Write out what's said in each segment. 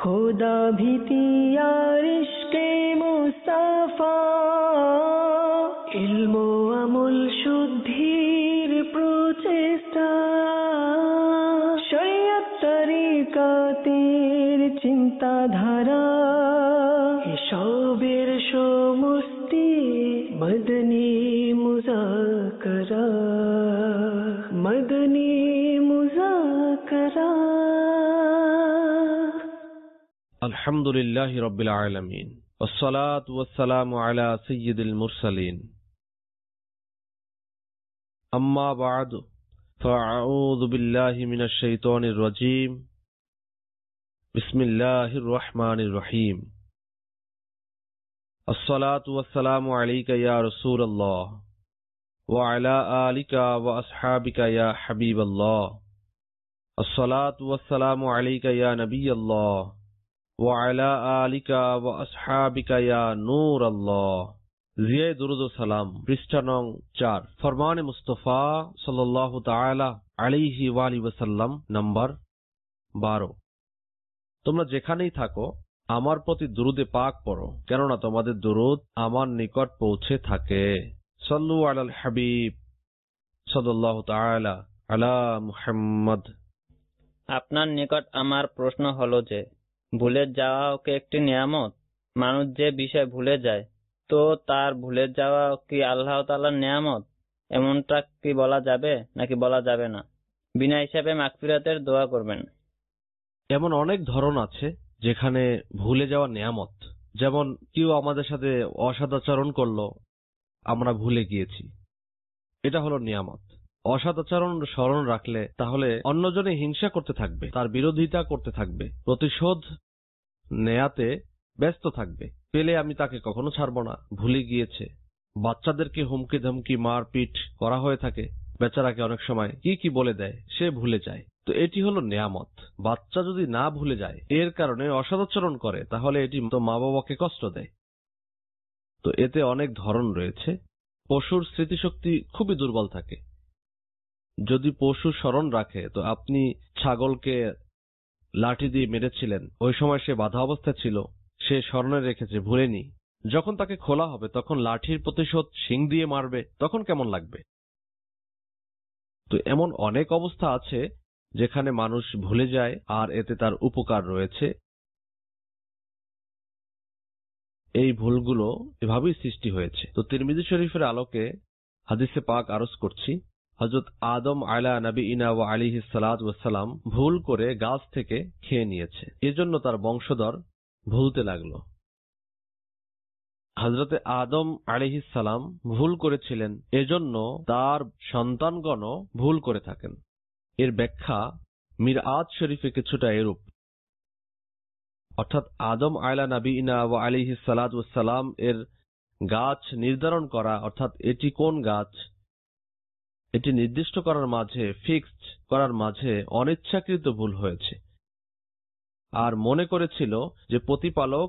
खुदा भीति यार इश्के मुस्तफा इल्मो আমল শুদ্ধির প্রচেষ্টা শরিয়ত তরিকাতের চিন্তাধারা এসবের সমষ্টি মদনী মুযাকারা মদনী মুযাকারা। আলহামদুলিল্লাহি রাব্বিল আলামিন ওয়াসসালাতু ওয়াসসালামু আলা সাইয়্যিদিল মুরসালিন আম্মা বা'দু ফাআউযু বিল্লাহি মিনাশ শাইতানির রাজীম বিসমিল্লাহির রহমানির রহিম আসসালাতু ওয়াসসালামু আলাইকা ইয়া রাসূলুল্লাহ ওয়া আলা আলিকা ওয়া আসহাবিকা ইয়া হাবিবাল্লাহ আসসালাতু ওয়াসসালামু আলাইকা ইয়া নাবিয়াল্লাহ ওয়া আলা আলিকা ওয়া আসহাবিকা ইয়া নূরাল্লাহ। জিয়া দুরুদ ও সালাম পৃষ্ঠা নং 4 ফরমানে মুস্তাফা সাল্লাল্লাহু তাআলা আলাইহি ওয়া আলিহি ওয়াসাল্লাম নাম্বার 12। তোমরা যেখানেই থাকো আমার প্রতি দুরুদে পাক পড়ো, কেননা তোমাদের দুরুদ আমার নিকট পৌঁছে থাকে। সাল্লু আলাল হাবিব সাল্লাল্লাহু তাআলা আলা মুহাম্মদ। আপনার নিকট আমার প্রশ্ন হলো যে ভুলে যাওয়া কি একটি নিয়ামত? মানুষ যে বিষয় ভুলে যায় তো তার ভুলে যাওয়া কি আল্লাহ তাআলার নিয়ামত? এমনটা কি বলা যাবে নাকি বলা যাবে না? বিনা হিসাবে মাগফিরাতের দোয়া করবেন। এমন অনেক ধরন আছে যেখানে ভুলে যাওয়া নিয়ামত। যেমন কেউ আমাদের সাথে অসদাচরণ করলো, আমরা ভুলে গিয়েছি, এটা হলো নিয়ামত। অসদাচরণ স্মরণ রাখলে তাহলে অন্যজনে হিংসা করতে থাকবে, তার বিরোধিতা করতে থাকবে, প্রতিশোধ নেয়াতে ব্যস্ত থাকবে। পেলে আমি তাকে কখনো ছাড়বো না, ভুলে গিয়েছে। বাচ্চাদেরকে হুমকি ধমকি মারপিট করা হয়ে থাকে, বেচারাকে অনেক সময় কি কি বলে দেয়, সে ভুলে যায়। তো এটি হলো নিয়ামত। বাচ্চা যদি না ভুলে যায়, এর কারণে অসদাচরণ করে, তাহলে এটি তো মা বাবাকে কষ্ট দেয়। তো এতে অনেক ধরন রয়েছে। পশুর স্মৃতিশক্তি খুবই দুর্বল থাকে। যদি পশু স্মরণ রাখে, তো আপনি ছাগলকে লাঠি দিয়ে মেরেছিলেন, ওই সময় সে বাধা অবস্থায় ছিল, সে স্মরণে রেখেছে, ভুলেনি। যখন তাকে খোলা হবে তখন লাঠির প্রতিশোধ শিং দিয়ে মারবে, তখন কেমন লাগবে? তো এমন অনেক অবস্থা আছে যেখানে মানুষ ভুলে যায় আর এতে তার উপকার রয়েছে। এই ভুলগুলো এভাবেই সৃষ্টি হয়েছে। তো তিরমিজি শরীফের আলোকে হাদিসে পাক আরজ করছি, হযরত আদম আলা নবিয়িনা ওয়া আলাইহিস সালাতু ওয়াস সালাম ভুল করে গাছ থেকে খেয়ে নিয়েছে, এজন্য তার বংশধর ভুলতে লাগলো। হযরতে আদম আলাইহিস সালাম ভুল করেছিলেন, এজন্য তার সন্তানগণও ভুল করে থাকেন। এর ব্যাখ্যা মিরআত শরীফে কিছুটা এরূপ, অর্থাৎ আদম আলা নবিয়িনা ওয়া আলাইহিস সালাতু ওয়াস সালাম এর গাছ নির্ধারণ করা, অর্থাৎ এটি কোন গাছ, এটি নির্দিষ্ট করার মাঝে, ফিক্সড করার মাঝে অনিচ্ছাকৃত ভুল হয়েছে। আর মনে করেছিল যে প্রতিপালক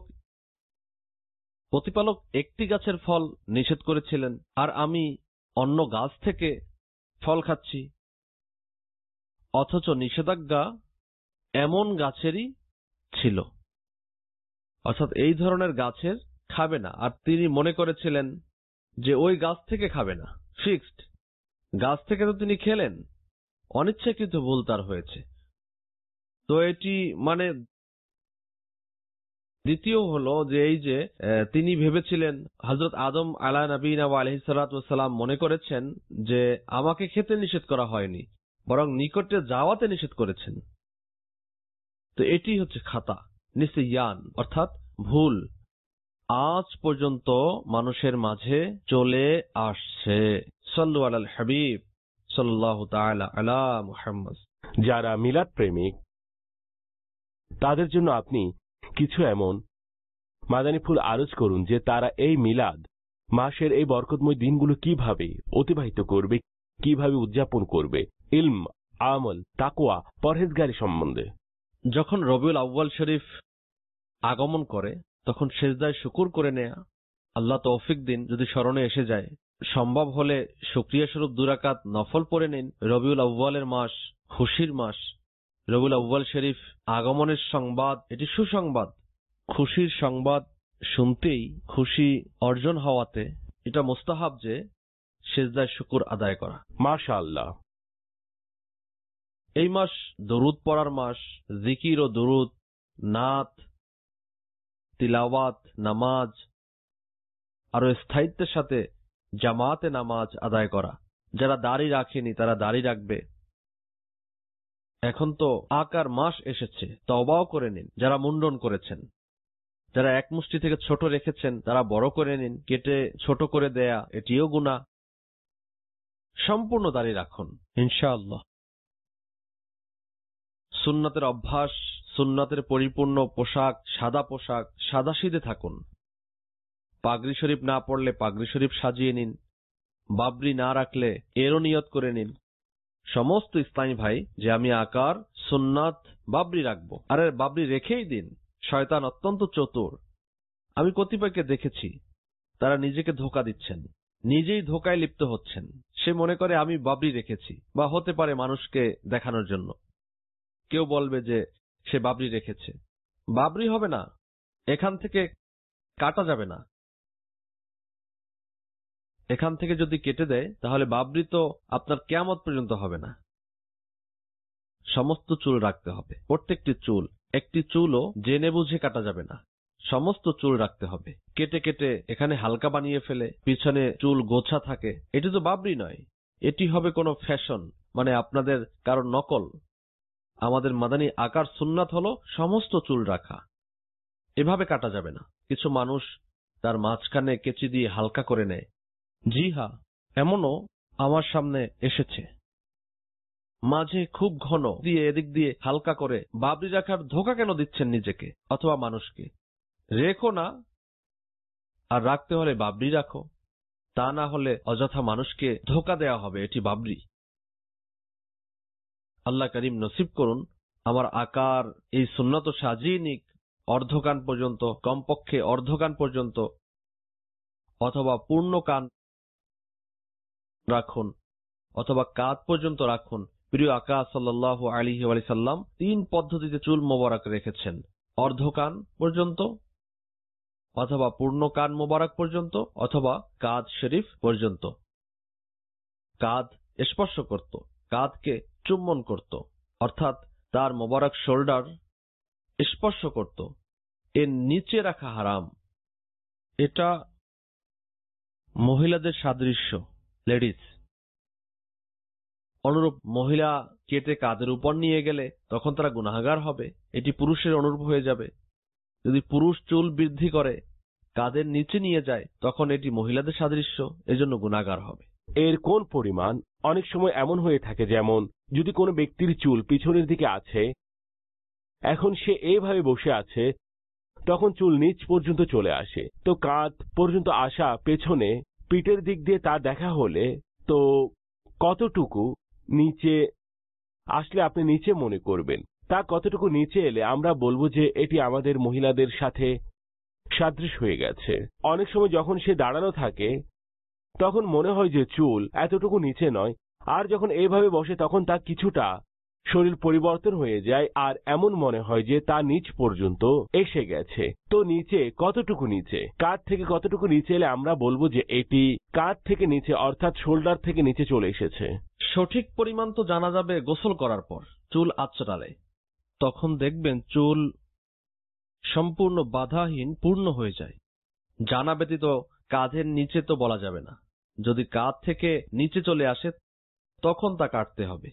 একটি গাছের ফল নিষেধ করেছিলেন আর আমি অন্য গাছ থেকে ফল খাচ্ছি, অথচ নিষেধাজ্ঞা এমন গাছেরই ছিল, অর্থাৎ এই ধরনের গাছের খাবে না। আর তিনি মনে করেছিলেন যে ওই গাছ থেকে খাবে না, ফিক্সড গাছ থেকে তো তিনি খেলেন, অনিচ্ছাকৃত ভুল তার হয়েছে। তো এটি মানে দ্বিতীয় হলো যে এই যে তিনি ভেবেছিলেন, হযরত আদম আলা নবিয়িনা ওয়া আলাইহিস সালাতু ওয়াস সালাম মনে করেছেন যে আমাকে খেতে নিষেধ করা হয়নি, বরং নিকটে যাওয়াতে নিষেধ করেছেন। তো এটি হচ্ছে খাতা, নিসিয়ান, অর্থাৎ ভুল, আজ পর্যন্ত মানুষের মাঝে চলে আসছে। সাল্লু আলাল হাবিব সাল্লাল্লাহু তাআলা আলা মুহাম্মদ। যারা মিলাদ প্রেমিক তাদের জন্য আপনি কিছু এমন মাদানী ফুল আরজ করুন যে তারা এই মিলাদ মাসের এই বরকতময় দিনগুলো কিভাবে অতিবাহিত করবে, কিভাবে উদযাপন করবে, ইলম, আমল, তাকওয়া, পরহেজগারি সম্বন্ধে। যখন রবিউল আউয়াল শরীফ আগমন করে তখন সেজদায় শুকর করে নেয়া, আল্লাহ তৌফিক দিন যদি স্মরণে এসে যায়, সম্ভব হলে শুকরিয়া স্বরূপ 2 রাকাত নফল পড়ে নিন। রবিউল আউয়ালের মাস খুশির মাস, রবিউল আউয়াল শরীফ আগমনের সংবাদ, এটি সুসংবাদ। খুশির সংবাদ শুনতেই খুশি অর্জন হওয়াতে এটা মুস্তাহাব যে সিজদায় শুকর আদায় করা। মাশাআল্লাহ। এই মাস দরুদ পড়ার মাস। জিকির ও দরুদ, নাত, তিলাওয়াত, নামাজ, আরো স্থায়িত্বের সাথে জামাতে নামাজ আদায় করা। যারা দাড়ি রাখেনি তারা দাড়ি রাখবে। এখন তো আকার মাস এসেছে, তওবাও করে নিন। যারা মুন্ডন করেছেন, যারা এক মুষ্টি থেকে ছোট রেখেছেন তারা বড় করে নিন। কেটে ছোট করে দেয়া এটিও গুনাহ। সম্পূর্ণ দাড়ি রাখুন ইনশাআল্লাহ। সুন্নাতের অভ্যাস, সুন্নাতের পরিপূর্ণ পোশাক, সাদা পোশাক, সাদাসিধে থাকুন। পাগড়ি শরীফ না পড়লে পাগড়ি শরীফ সাজিয়ে নিন। বাবরি না রাখলে এরও নিয়ত করে নিন। সমস্ত ইসলামী ভাই যে আমি আকার, সুন্নাত, বাবরি রাখবো। আরে বাবরি রেখেই দিন। শয়তান অত্যন্ত চতুর। আমি কতিপয়কে দেখেছি তারা নিজেকে ধোঁকা দিচ্ছেন, নিজেই ধোঁকায় লিপ্ত হচ্ছেন। সে মনে করে আমি বাবরি রেখেছি, বা হতে পারে মানুষকে দেখানোর জন্য। কেউ বলবে যে সে বাবরি রেখেছে। বাবরি হবে না, এখান থেকে কাটা যাবে না। এখান থেকে যদি কেটে দেয় তাহলে বাবরি তো আপনার কিয়ামত পর্যন্ত হবে না। সমস্ত চুল রাখতে হবে, প্রত্যেকটি চুল। একটি চুলও জেনে বুঝে কাটা যাবে না, সমস্ত চুল রাখতে হবে। কেটে কেটে এখানে হালকা বানিয়ে ফেলে পিছনে চুল গোছা থাকে, এটি তো বাবরি নয়। এটি হবে কোনো ফ্যাশন, মানে আপনাদের কারো নকল। আমাদের মাদানী আকার সুন্নাত হলো সমস্ত চুল রাখা। এভাবে কাটা যাবে না। কিছু মানুষ তার মাঝখানে কেচি দিয়ে হালকা করে নেয়। জি হ্যাঁ, এমনও আমার সামনে এসেছে। মাঝে খুব ঘন দিয়ে এদিক দিয়ে হালকা করে। বাবরি রাখার ধোঁকা কেন দিচ্ছেন নিজেকে অথবা মানুষকে? রেখো না, আর রাখতে হলে বাবরি রাখো। তা না হলে অযথা মানুষকে ধোঁকা দেওয়া হবে, এটি বাবরি। আল্লাহ করিম নসিব করুন আমার আকার এই সুন্নত সাজিয়ে নিক অর্ধকান পর্যন্ত, কমপক্ষে অর্ধকান পর্যন্ত, অথবা পূর্ণ কান রাখুন, অথবা কাঁধ পর্যন্ত রাখুন। প্রিয় আকা সাল্লাল্লাহু আলাইহি ওয়া সাল্লাম 3 পদ্ধতিতে চুল মোবারক রেখেছেন: অর্ধকান পর্যন্ত, অথবা পূর্ণ কান মোবারক পর্যন্ত, অথবা কাঁধ শরীফ পর্যন্ত। কাঁধ স্পর্শ করত, কাঁধকে চুম্বন করত, অর্থাৎ তার মোবারক শোল্ডার স্পর্শ করত। এর নিচে রাখা হারাম। এটা মহিলাদের সাদৃশ্য, লেডিস। অনুরূপ মহিলা কেটে কাঁধের উপর নিয়ে গেলে তখন তারা গুনাহগার হবে। এটি পুরুষের অনুরূপ হয়ে যাবে। যদি পুরুষ চুল বৃদ্ধি করে কাঁধের নিচে নিয়ে যায় তখন এটি মহিলাদের সাদৃশ্য, এজন্য গুনাহগার হবে। এর কোন পরিমাণ? অনেক সময় এমন হয়ে থাকে, যেমন যদি কোনো ব্যক্তির চুল পিছনের দিকে আছে, এখন সে এইভাবে বসে আছে, তখন চুল নিচ পর্যন্ত চলে আসে। তো কাঁধ পর্যন্ত আসা পেছনে পিঠের দিক দিয়ে তা দেখা হলে তো কতটুকু নিচে আসলে আপনি নিচে মনে করবেন? তা কতটুকু নিচে এলে আমরা বলবো যে এটি আমাদের মহিলাদের সাথে সাদৃশ্য হয়ে গেছে? অনেক সময় যখন সে দাঁড়ানো থাকে তখন মনে হয় যে চুল এতটুকু নিচে নয়, আর যখন এইভাবে বসে তখন তা কিছুটা শরীর পরিবর্তন হয়ে যায়, আর এমন মনে হয় যে তা নিচ পর্যন্ত এসে গেছে। তো নিচে কতটুকু নিচে? কাঁধ থেকে কতটুকু নিচে এলে আমরা বলবো যে এটি কাঁধ থেকে নিচে, অর্থাৎ শোল্ডার থেকে নিচে চলে এসেছে? সঠিক পরিমাণ তো জানা যাবে গোসল করার পর। চুল আঁচড়ালে তখন দেখবেন চুল সম্পূর্ণ বাধাহীন পূর্ণ হয়ে যায়। জানা ব্যতীত কাঁধের নিচে তো বলা যাবে না। যদি কাঁধ থেকে নিচে চলে আসে তখন তা কাটতে হবে।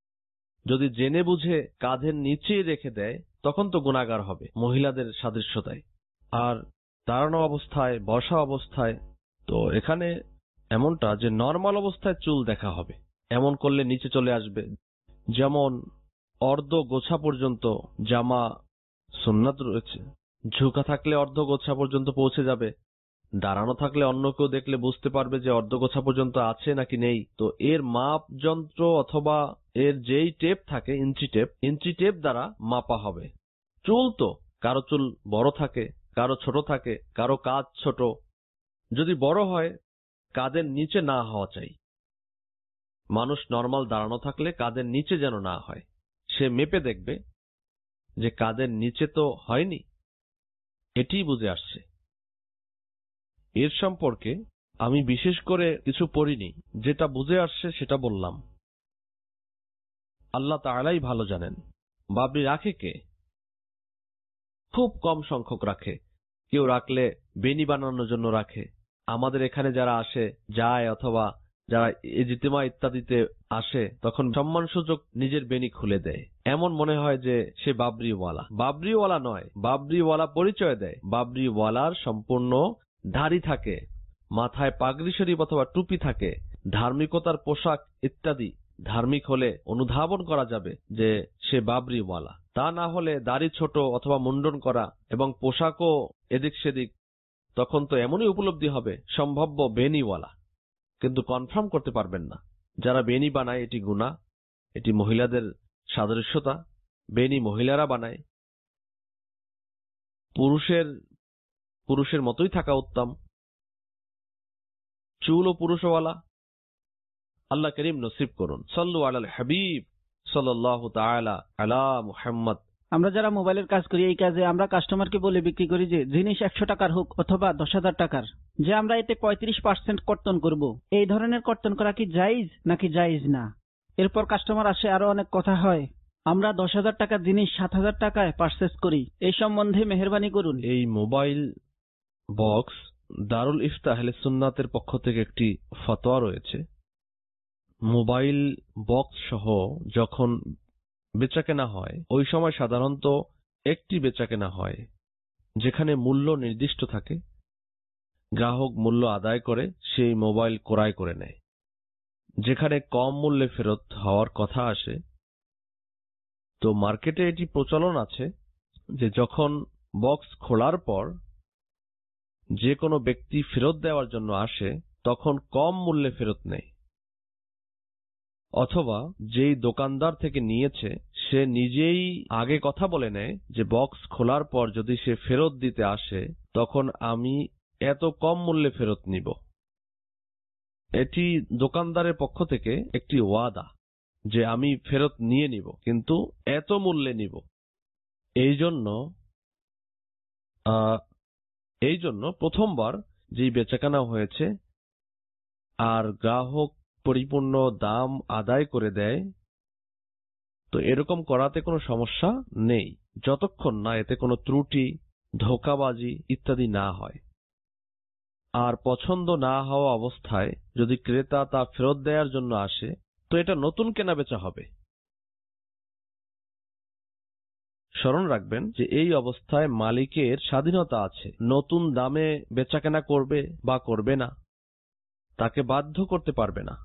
যদি জেনে বুঝে কাঁধের নিচে রেখে দেয় তখন তো গুনাহগার হবে মহিলাদের সাদৃশ্যতায়। আর দাঁড়ানো অবস্থায়, বসা অবস্থায়, তো এখানে এমনটা যে নরমাল অবস্থায় চুল দেখা হবে, এমন করলে নিচে চলে আসবে। যেমন অর্ধ গোছা পর্যন্ত জামা সুন্নাত রয়েছে, ঝুঁকা থাকলে অর্ধ গোছা পর্যন্ত পৌঁছে যাবে। দাঁড়ানো থাকলে অন্য কেউ দেখলে বুঝতে পারবে যে অর্ধ গোছা পর্যন্ত আছে নাকি নেই। তো এর মাপ যন্ত্র অথবা এর যেই টেপ থাকে, ইঞ্চি টেপ দ্বারা মাপা হবে। চুল তো কারো চুল বড় থাকে, কারো ছোট থাকে, কারো কাঁধ ছোট। যদি বড় হয় কাঁধের নিচে না হওয়া চাই। মানুষ নরমাল দাঁড়ানো থাকলে কাঁধের নিচে যেন না হয়, সে মেপে দেখবে যে কাঁধের নিচে তো হয়নি, এটি বুঝে আসছে। এর সম্পর্কে আমি বিশেষ করে কিছু পড়িনি, যেটা বুঝে আসছে সেটা বললাম। আল্লাহ তাআলাই ভালো জানেন। বাবরি রাখে কে? খুব কম সংখ্যক রাখে। কেউ রাখলে বেনি বানানোর জন্য রাখে। আমাদের এখানে যারা আসে যায় অথবা যারা ইজতিমা ইত্যাদিতে আসে তখন সম্মানসূচক নিজের বেনি খুলে দেয়, এমন মনে হয় যে সে বাবরিওয়ালা। বাবরিওয়ালা নয়, বাবরিওয়ালা পরিচয় দেয়। বাবরিওয়ালার সম্পূর্ণ দাড়ি থাকে, মাথায় পাগড়ি শরীফ অথবা টুপি থাকে, ধার্মিকতার পোশাক ইত্যাদি। ধার্মিক হলে অনুধাবন করা যাবে যে সে বাবরিওয়ালা। তা না হলে দাড়ি ছোট অথবা মুন্ডন করা এবং পোশাকও এদিক সেদিক, তখন তো এমনই উপলব্ধি হবে সম্ভাব্য বেনিওয়ালা, কিন্তু কনফার্ম করতে পারবেন না। যারা বেনি বানায় এটি গুনাহ, এটি মহিলাদের সাদৃশ্যতা। বেনি মহিলারা বানায়, পুরুষের মতোই থাকা উত্তম। চুল ও পুরুষওয়ালা। আল্লাহ করিম নসিব করুন। সাল্লু আলাল হাবিব সাল্লাল্লাহু তাআলা আলা মুহাম্মদ। আমরা যারা মোবাইলের কাজ করি, এই কাজে আমরা কাস্টমারকে বলে বিক্রি করি যে জিনিস 100 টাকার হোক অথবা 10,000 টাকার, যে আমরা এতে 35% কর্তন করব। এই ধরনের কর্তন করা কি জায়েজ নাকি জায়েজ না? এরপর কাস্টমার আসে, আরো অনেক কথা হয়। আমরা 10,000 টাকার জিনিস 7,000 টাকায় পারচেজ করি। এই সম্বন্ধে মেহেরবানি করুন। এই মোবাইল বক্স দারুল ইফতা আহলে সুন্নাতের পক্ষ থেকে একটি ফতোয়া রয়েছে। মোবাইল বক্স সহ যখন বেচাকেনা হয়, ওই সময় সাধারণত একটি বেচাকেনা হয় যেখানে মূল্য নির্দিষ্ট থাকে। গ্রাহক মূল্য আদায় করে সেই মোবাইল ক্রয় করে নেয়। যেখানে কম মূল্যে ফেরত হওয়ার কথা আসে, তো মার্কেটে এটি প্রচলন আছে যে যখন বক্স খোলার পর যে কোনো ব্যক্তি ফেরত দেওয়ার জন্য আসে তখন কম মূল্যে ফেরত নেয়, অথবা যেই দোকানদার থেকে নিয়েছে সে নিজেই আগে কথা বলে নেয় যে বক্স খোলার পর যদি সে ফেরত দিতে আসে তখন আমি এত কম মূল্যে ফেরত নিব। এটি দোকানদারের পক্ষ থেকে একটি ওয়াদা যে আমি ফেরত নিয়ে নিব, কিন্তু এত মূল্যে নিব। এই জন্য প্রথমবার যেই বেচাকেনা হয়েছে আর গ্রাহক পরিপূর্ণ দাম আদায় করে দেয়, তো এরকম করাতে কোনো সমস্যা নেই, যতক্ষণ না এতে কোনো ত্রুটি, ধোঁকাবাজি ইত্যাদি না হয়। আর পছন্দ না হওয়া অবস্থায় যদি ক্রেতা তা ফেরত দেওয়ার জন্য আসে, তো এটা নতুন কেনাবেচা হবে। স্মরণ রাখবেন যে এই অবস্থায় মালিকের স্বাধীনতা আছে, নতুন দামে বেচাকেনা করবে বা করবে না, তাকে বাধ্য করতে পারবে না।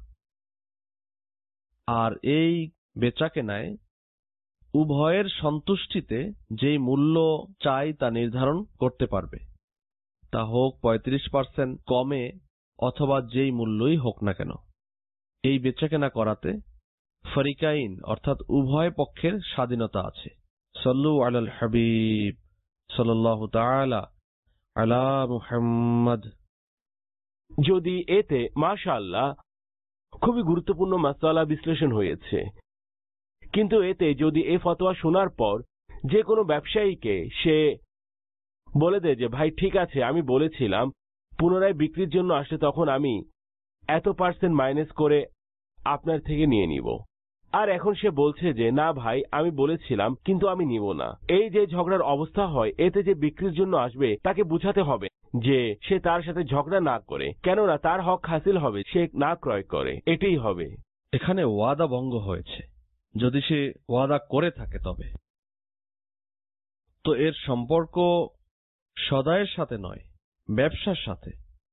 আর এই বেচাকেনায় উভয়ের সন্তুষ্টিতে যেই মূল্য চাই তা নির্ধারণ করতে পারবে, তা হোক 35% কমে অথবা যেই মূল্যই হোক না কেন। এই বেচাকেনা করাতে ফরিকাইন অর্থাৎ উভয় পক্ষের স্বাধীনতা আছে। সাল্লু আলাল হাবিব সাল্লাল্লাহু তাআলা আলা মুহাম্মদ। যদি এতে মাশাআল্লাহ খুবই গুরুত্বপূর্ণ মাসআলা বিশ্লেষণ হয়েছে, কিন্তু এতে যদি এই ফতোয়া শোনার পর যে কোনো ব্যবসায়ীকে সে বলে দেয় যে ভাই ঠিক আছে, আমি বলেছিলাম পুনরায় বিক্রির জন্য আসলে তখন আমি এত % মাইনাস করে আপনার থেকে নিয়ে নিব, আর এখন সে বলছে যে না ভাই আমি বলেছিলাম কিন্তু আমি নিব না। এই যে ঝগড়ার অবস্থা হয়, এতে যে বিক্রির জন্য আসবে তাকে বুঝাতে হবে যে সে তার সাথে ঝগড়া না করে, কেননা তার হক হাসিল হবে, সে না ক্রয় করে, এটাই হবে। এখানে ওয়াদা ভঙ্গ হয়েছে, যদি সে ওয়াদা করে থাকে তবে তো এর সম্পর্ক সদায়ের সাথে নয়, ব্যবসার সাথে।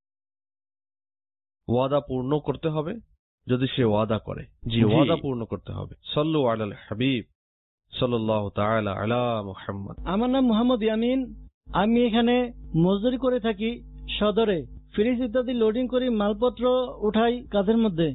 ওয়াদা পূর্ণ করতে হবে যদি সে ওয়াদা করে। জি, ওয়াদা পূর্ণ করতে হবে। সাল্লু আলাল হাবিব সাল্লাল্লাহু তাআলা আলা মুহাম্মদ। আমার নাম মোহাম্মদ ইয়ামিন। আমি এখানে মজদুরি করে থাকি সদরে। ফ্রিজ ইত্যাদি লোডিং করি, মালপত্র উঠাই কাঁধের মধ্যে।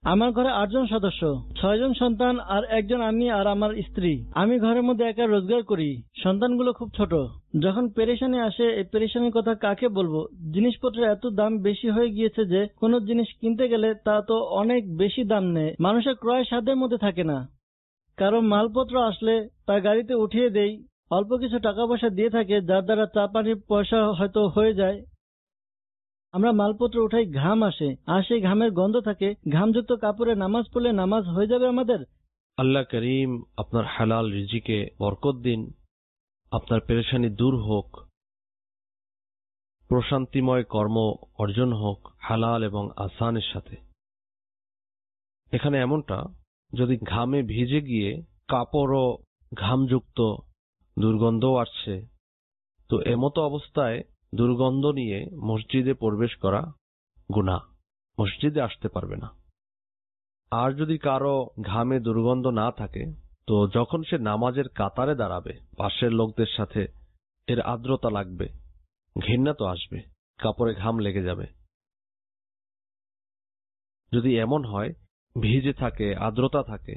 আমার ঘরে 8 জন সদস্য, 6 জন সন্তান আর একজন আমি আর আমার স্ত্রী। আমি ঘরের মধ্যে একা রোজগার করি, সন্তানগুলো খুব ছোট। যখন পেরেশানি আসে, এই পেরেশানির কথা কাকে বলবো? জিনিসপত্রের এত দাম বেশি হয়ে গিয়েছে যে কোনো জিনিস কিনতে গেলে তা তো অনেক বেশি দাম নেয়, মানুষের ক্রয় সাধ্যের মধ্যে থাকে না। কারো মালপত্র আসলে তা গাড়িতে উঠিয়ে দেই, অল্প কিছু টাকা পয়সা দিয়ে থাকে, যার দ্বারা চা পানির পয়সা হয়তো হয়ে যায়। আমরা মালপত্র উঠাই, ঘাম আসে, আর সেই ঘামের গন্ধ থাকে। ঘামযুক্ত কাপড়ে নামাজ পড়লে নামাজ হয়ে যাবে আমাদের? আল্লাহ করিম আপনার হালাল রিজিকে বরকত দিন, আপনার পেরেশানি দূর হোক, প্রশান্তিময় কর্ম অর্জন হোক হালাল এবং আসানের সাথে। এখানে এমনটা, যদি ঘামে ভিজে গিয়ে কাপড়ও ঘামযুক্ত, দুর্গন্ধও আসছে, তো এমতো অবস্থায় দুর্গন্ধ নিয়ে মসজিদে প্রবেশ করা গুনাহ, মসজিদে আসতে পারবে না। আর যদি কারো ঘামে দুর্গন্ধ না থাকে, তো যখন সে নামাজের কাতারে দাঁড়াবে পাশের লোকদের সাথে এর আর্দ্রতা লাগবে, ঘৃণা তো আসবে, কাপড়ে ঘাম লেগে যাবে। যদি এমন হয় ভিজে থাকে, আর্দ্রতা থাকে,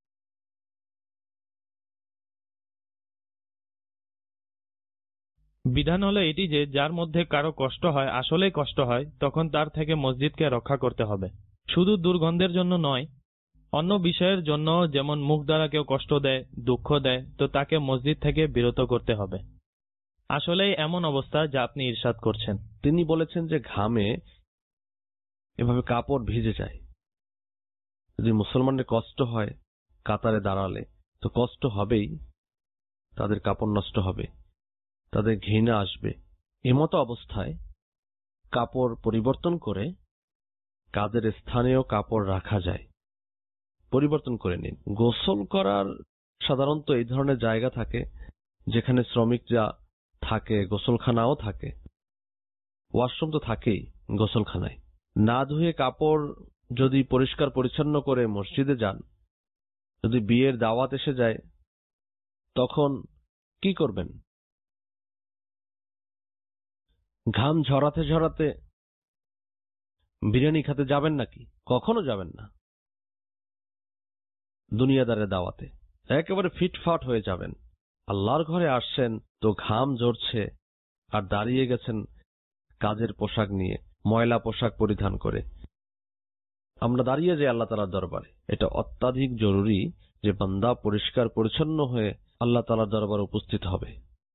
বিধান হলো এটি যে যার মধ্যে কারো কষ্ট হয়, আসলেই কষ্ট হয়, তখন তার থেকে মসজিদকে রক্ষা করতে হবে। শুধু দুর্গন্ধের জন্য নয়, অন্য বিষয়ের জন্য, যেমন মুখ দ্বারা কেউ কষ্ট দেয়, দুঃখ দেয়, তো তাকে মসজিদ থেকে বিরত করতে হবে। আসলেই এমন অবস্থা যা আপনি ইরশাদ করছেন। তিনি বলেছেন যে ঘামে এভাবে কাপড় ভিজে যায়। যদি মুসলমানদের কষ্ট হয় কাতারে দাঁড়ালে, তো কষ্ট হবেই, তাদের কাপড় নষ্ট হবে, তাদের ঘৃণা আসবে। এমতো অবস্থায় কাপড় পরিবর্তন করে কাদের স্থানেও কাপড় রাখা যায়, পরিবর্তন করে নিন। গোসল করার সাধারণত এই ধরনের জায়গা থাকে যেখানে শ্রমিকরা থাকে, গোসলখানাও থাকে, ওয়াশরুম তো থাকেই গোসলখানায়। না ধুয়ে কাপড় যদি পরিষ্কার পরিচ্ছন্ন করে মসজিদে যান, যদি বিয়ের দাওয়াত এসে যায়, তখন কি করবেন? ঘাম ঝরাতে ঝরাতে বিরিয়ানি খেতে যাবেন নাকি? কখনো যাবেন না। দুনিয়াদারের দাওয়াতে একেবারে ফিটফাট হয়ে যাবেন। আল্লাহর ঘরে আসছেন তো ঘাম ঝরছে, আর দাঁড়িয়ে গেছেন কাজের পোশাক নিয়ে, ময়লা পোশাক পরিধান করে। আমরা দাঁড়িয়ে যাই আল্লাহ তাআলার দরবারে। এটা অত্যাধিক জরুরি যে বান্দা পরিষ্কার পরিচ্ছন্ন হয়ে আল্লাহ তাআলার দরবারে উপস্থিত হবে।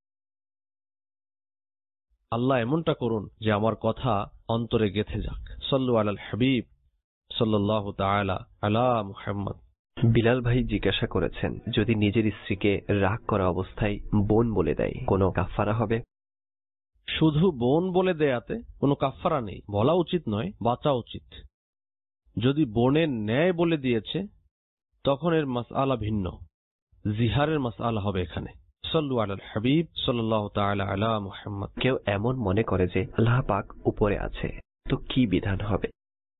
আল্লাহ এমনটা করুন যে আমার কথা অন্তরে গেঁথে যাক। সাল্লু আলাল হাবিব সাল্লাল্লাহু তাআলা আলা মুহাম্মদ। বিলাল ভাই জিজ্ঞাসা করেছেন, যদি নিজের স্ত্রীকে রাগ করা অবস্থায় বোন বলে দেয়, কোনো কাফারা হবে? শুধু বোন বলে দেয়াতে কোনো কাফারা নেই, বলা উচিত নয়, বাঁচা উচিত। যদি বোনের ন্যায় বলে দিয়েছে, তখন এর মাসআলা ভিন্ন, জিহারের মাসআলা হবে এখানে। সাল্লু আলাল হাবিব সাল্লাল্লাহু তাআলা আলা মুহাম্মদ। কেউ এমন মনে করে যে আল্লাহ পাক উপরে আছে, তো কি বিধান হবে?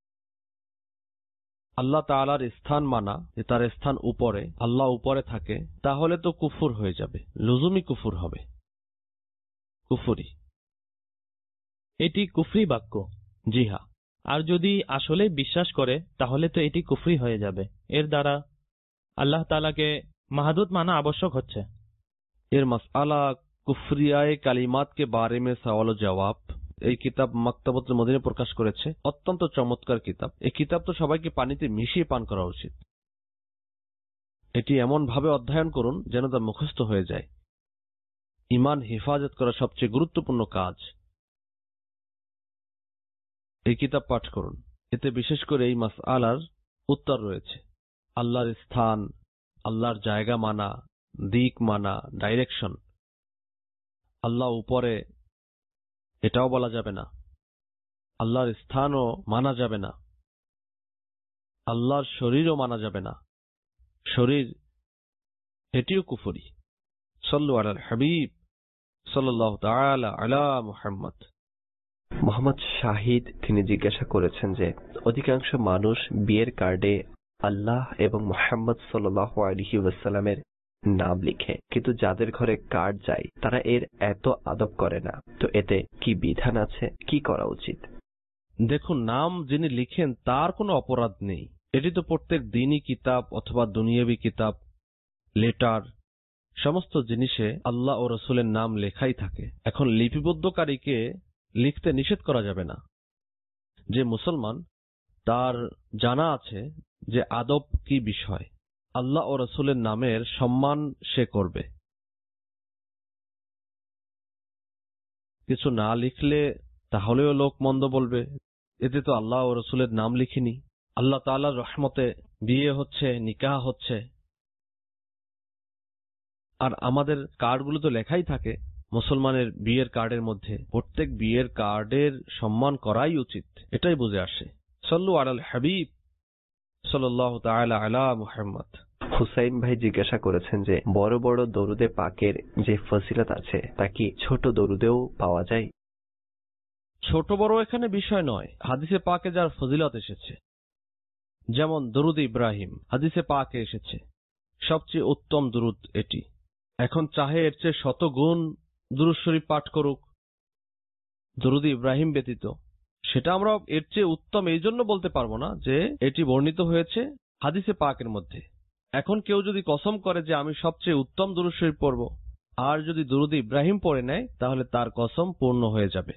আল্লাহ তাআলার স্থান মানা যে তার স্থান উপরে, আল্লাহ উপরে থাকে, তাহলে তো কুফর হয়ে যাবে, লুজুমি কুফর হবে, কুফরি। এটি কুফরি বাক্য। জি হ্যাঁ। আর যদি আসলে বিশ্বাস করে তাহলে তো এটি কুফরি হয়ে যাবে। এর দ্বারা আল্লাহ তাআলাকে মাহদুদ মানা আবশ্যক হচ্ছে। এর মাসআলা কুফরিয়ায়ে কালিমাত কে বারে মে সওয়াল ও জবাব, এই কিতাব মাকতাবাতুল মদিনা প্রকাশ করেছে। অত্যন্ত চমৎকার কিতাব। এই কিতাব তো সবাইকে পানিতে মিশিয়ে পান করা উচিত। এটি এমন ভাবে অধ্যয়ন করুন যেন তা মুখস্থ হয়ে যায়। ঈমান হেফাজত করা সবচেয়ে গুরুত্বপূর্ণ কাজ। এই কিতাব পাঠ করুন, এতে বিশেষ করে এই মাসআলার উত্তর রয়েছে। আল্লাহর স্থান, আল্লাহর জায়গা মানা, দিক মানা, ডাইরেকশন। আল্লাহ উপরে এটাও বলা যাবে না, আল্লাহর স্থানও মানা যাবে না, আল্লাহর শরীরও মানা যাবে না। শরীর এটিও কুফরি। সাল্লু আলাল হাবিব সাল্লাল্লাহু তাআলা আলা মুহাম্মদ। মোহাম্মদ শাহিদ তিনি জিজ্ঞাসা করেছেন যে অধিকাংশ মানুষ বিয়ের কার্ডে আল্লাহ এবং মুহাম্মদ সাল্লাল্লাহু আলাইহি ওয়াসাল্লামের নাম লিখে, কিন্তু যাদের ঘরে কার্ড যায় তারা এর এত আদব করে না, তো এতে কি বিধান আছে, কি করা উচিত? দেখুন, নাম যিনি লিখেন তার কোনো অপরাধ নেই, এটি তো প্রত্যেক দিনই কিতাব অথবা দুনিয়াবি কিতাব, লেটার, সমস্ত জিনিসে আল্লাহ ও রসুলের নাম লেখাই থাকে। এখন লিপিবদ্ধকারীকে লিখতে নিষেধ করা যাবে না। যে মুসলমান, তার জানা আছে যে আদব কি বিষয়, আল্লাহ ও রসুলের নামের সম্মান সে করবে। কিছু না লিখলে তাহলেও লোক মন্দ বলবে, এতে তো আল্লাহ ও রসুলের নাম লিখিনি। আল্লাহ তাআলার রহমতে বিয়ে হচ্ছে, নিকাহ হচ্ছে, আর আমাদের কার্ডগুলো তো লেখাই থাকে মুসলমানের বিয়ের কার্ডের মধ্যে। প্রত্যেক বিয়ের কার্ডের সম্মান করাই উচিত, এটাই বুঝে আসে। সাল্লু আলাল হাবিব সাল্লাল্লাহু তাআলা আলা মুহাম্মদ। হুসাইন ভাই জিজ্ঞাসা করেছেন যে বড় বড় দরুদে পাকের যে ফজিলত আছে তা কি ছোট দরুদেও পাওয়া যায়? ছোট বড় এখানে বিষয় নয়, হাদিসে পাকে যার ফজিলত এসেছে, যেমন দরুদ ইব্রাহিম হাদিসে পাকে এসেছে, সবচেয়ে উত্তম দরুদ এটি। এখন চাহে এর চেয়ে 100 গুণ দুরূদ শরীফ পাঠ করুক দরুদ ইব্রাহিম ব্যতীত, সেটা আমরা এর চেয়ে উত্তম এই জন্য বলতে পারবো না যে এটি বর্ণিত হয়েছে হাদিসে পাকের মধ্যে। এখন কেউ যদি কসম করে যে আমি সবচেয়ে উত্তম দুরূদ শরীফ পড়ব, আর যদি দরুদ ইব্রাহিম পড়ে নেয়, তাহলে তার কসম পূর্ণ হয়ে যাবে।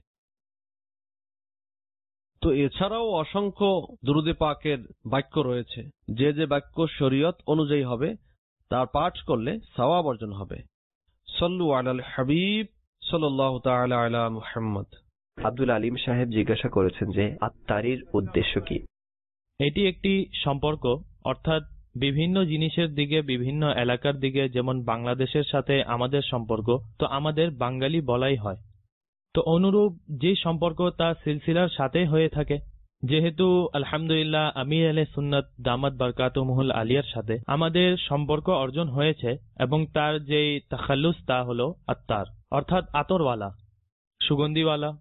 তো এছাড়াও অসংখ্য দুরুদে পাকের বাক্য রয়েছে, যে যে বাক্য শরীয়ত অনুযায়ী হবে তার পাঠ করলে সওয়াব অর্জন হবে। সাল্লু আলাল হাবিব সাল্লাল্লাহু তাআলা আলা মুহাম্মদ। আব্দুল আলিম সাহেব জিজ্ঞাসা করেছেন যে আত্মারির উদ্দেশ্য কি? এটি একটি সম্পর্ক, অর্থাৎ বিভিন্ন জিনিসের দিকে, বিভিন্ন এলাকার দিকে, যেমন বাংলাদেশের সাথে আমাদের সম্পর্ক, তো আমাদের বাঙালি বলাই হয়। তো অনুরূপ যে সম্পর্ক তা সিলসিলার সাথে হয়ে থাকে। যেহেতু আলহামদুলিল্লাহ আমির আহলে সুন্নাত দামাত বারকাতুহুল আলিয়ার সাথে আমাদের সম্পর্ক অর্জন হয়েছে, এবং তার যে তাখাল্লুস তা হলো আত্মার, অর্থাৎ আতরওয়ালা, সুগন্ধিওয়ালা।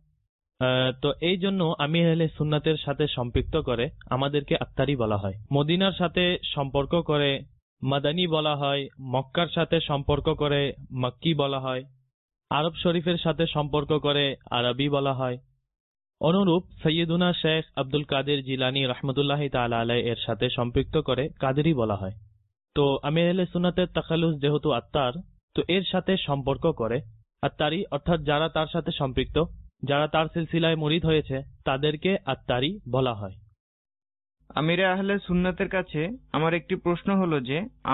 তো এই জন্য আমির আহলে সুন্নাতের সাথে সম্পৃক্ত করে আমাদেরকে আত্মারি বলা হয়। মদিনার সাথে সম্পর্ক করে মাদানী বলা হয়, মক্কার সাথে সম্পর্ক করে মক্কি বলা হয়, আরব শরীফের সাথে সম্পর্ক করে আরবি বলা হয়। অনুরূপ সৈয়দুনা শেখ আব্দুল কাদের জিলানী রহমতুল্লাহ তাআলা আলাইহি এর সাথে সম্পৃক্ত করে কাদেরি বলা হয়। তো আমির আহলে সুন্নাতের তাখাল্লুস যেহেতু আত্মার, তো এর সাথে সম্পর্ক করে আত্মারি, অর্থাৎ যারা তার সাথে সম্পৃক্ত, যারা তার সিলসিলায় মুরিদ হয়েছে, তাদেরকে আত্মারি বলা হয়। আমিরে আহলে সুন্নাতের কাছে আমার একটি প্রশ্ন হলো যে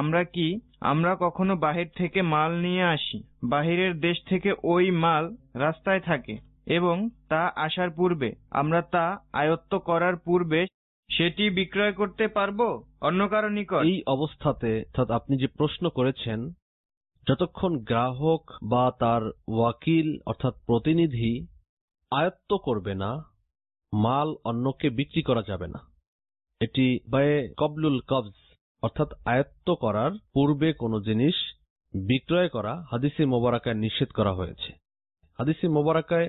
আমরা কখনো বাহির থেকে মাল নিয়ে আসি, বাহিরের দেশ থেকে ওই মাল রাস্তায় থাকে, এবং তা আসার পূর্বে আমরা তা আয়ত্ত করার পূর্বে সেটি বিক্রয় করতে পারবো অন্য কারো নিকট? এই অবস্থাতে, অর্থাৎ আপনি যে প্রশ্ন করেছেন, যতক্ষণ গ্রাহক বা তার ওয়াকিল অর্থাৎ প্রতিনিধি আয়ত্ত করবে না, মাল অন্যকে বিক্রি করা যাবে না। এটি বায়ে কবলুল কবজ, অর্থাৎ আয়ত্ত করার পূর্বে কোনো জিনিস বিক্রয় করা হাদিসে মোবারকায় নিষেধ করা হয়েছে। হাদিসে মোবারকায়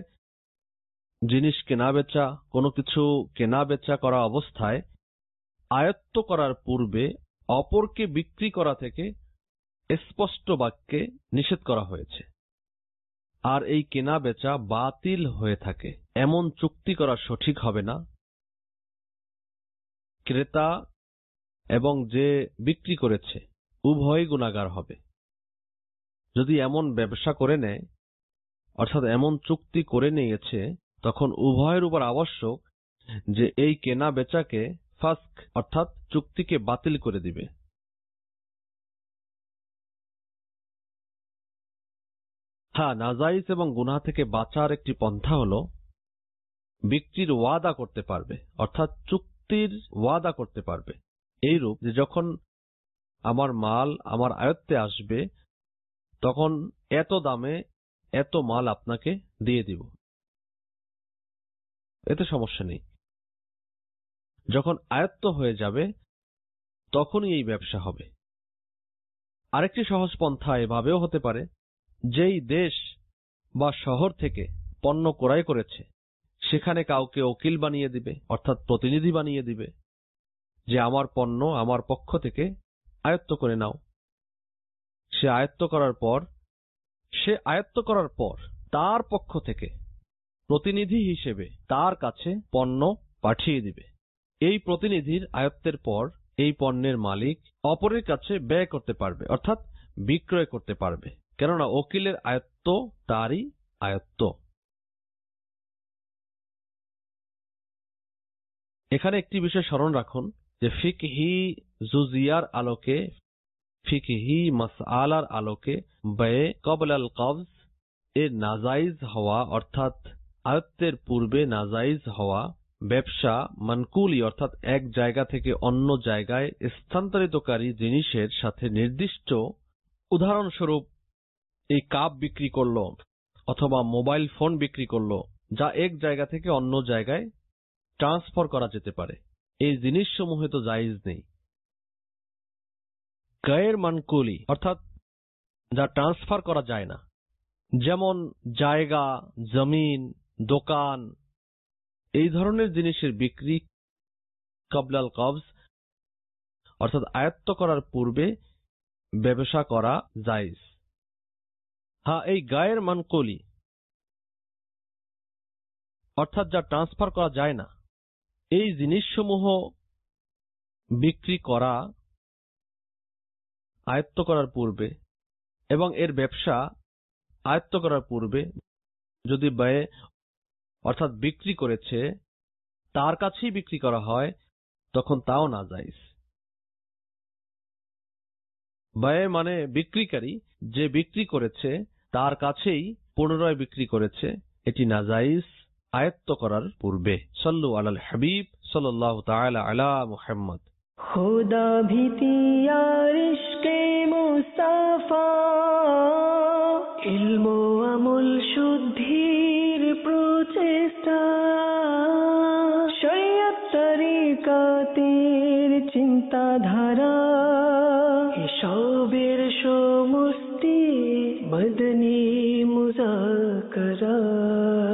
জিনিস কেনা বেচা, কোনো কিছু কেনা বেচা করা অবস্থায় আয়ত্ত করার পূর্বে অপরকে বিক্রি করা থেকে স্পষ্ট বাক্যে নিষেধ করা হয়েছে। আর এই কেনা বেচা বাতিল হয়ে থাকে এমন চুক্তি করা সঠিক হবে না। ক্রেতা এবং যে বিক্রি করেছে উভয় গুনাহগার হবে। যদি এমন ব্যবসা করে নেয়, অর্থাৎ এমন চুক্তি করে নিয়েছে, তখন উভয়ের উপর আবশ্যক যে এই কেনা বেচাকে ফাস্ক অর্থাৎ চুক্তিকে বাতিল করে দিবে। হ্যাঁ, নাজাইজ এবং গুনাহ থেকে বাঁচার একটি পন্থা হলো বিক্রির ওয়াদা করতে পারবে, অর্থাৎ চুক্তির ওয়াদা করতে পারবে। এইরূপ যে যখন আমার মাল আমার আয়ত্তে আসবে, তখন এত দামে এত মাল আপনাকে দিয়ে দিব, এতে সমস্যা নেই। যখন আয়ত্ত হয়ে যাবে তখনই এই ব্যবসা হবে। আরেকটি সহজ পন্থা এভাবেও হতে পারে, যেই দেশ বা শহর থেকে পণ্য ক্রয় করেছে সেখানে কাউকে উকিল বানিয়ে দিবে, অর্থাৎ প্রতিনিধি বানিয়ে দিবে, যে আমার পণ্য আমার পক্ষ থেকে আয়ত্ত করে নাও। সে আয়ত্ত করার পর তার পক্ষ থেকে প্রতিনিধি হিসেবে তার কাছে পণ্য পাঠিয়ে দিবে। এই প্রতিনিধির আয়ত্তের পর এই পণ্যের মালিক অপরের কাছে ব্যয় করতে পারবে, অর্থাৎ বিক্রয় করতে পারবে, কেননা ওকিলের আয়ত্ত তারই আয়ত্ত। এখানে একটি বিষয় স্মরণ রাখুন যে ফিকহি জুজিয়ার আলোকে, ফিকহি মাসআলার আলোকে ব্যয় ক্বাবল আল কবজ এর নাজাইজ হওয়া অর্থাৎ আয়ত্তের পূর্বে নাজাইজ হওয়া, ব্যবসা মানকুলি অর্থাৎ এক জায়গা থেকে অন্য জায়গায় স্থানান্তরিতকারী জিনিসের সাথে নির্দিষ্ট, উদাহরণস্বরূপ এই কাপ বিক্রি করলো অথবা মোবাইল ফোন বিক্রি করলো, যা এক জায়গা থেকে অন্য জায়গায় ট্রান্সফার করা যেতে পারে, এই জিনিসসমূহ তো জায়েজ নেই। গায়ের মানকুলি অর্থাৎ যা ট্রান্সফার করা যায় না, যেমন জায়গা, জমিন, দোকান, এই ধরনের জিনিসের বিক্রি ক্বাবলাল কবজ অর্থাৎ আয়ত্ত করার পূর্বে ব্যবসা করা জায়েজ। হ্যাঁ, এই গায়ের মানকুলি অর্থাৎ যা ট্রান্সফার করা যায় না, এই জিনিসসমূহ বিক্রি করা আয়ত্ত করার পূর্বে এবং এর ব্যবসা আয়ত্ত করার পূর্বে যদি ব্যয় অর্থাৎ বিক্রি করেছে তার কাছেই বিক্রি করা হয়, তখন তাও নাজায়েজ। ব্যয় মানে বিক্রিকারী যে বিক্রি করেছে তার কাছেই পুনরায় বিক্রি করেছে, এটি নাজায়েজ আয়ত্ত করার পূর্বে। সাল্লু আলাল হাবিব সাল্লাল্লাহু তাআলা আলা মুহাম্মদ। खुदा भीति यार इश्के मुस्ताफा, इल्मो আমল শুদ্ধির প্রচেষ্টা, শরিয়ত তরিকাতের চিন্তাধারা, এসবের সমষ্টি মদনী মুযাকারা।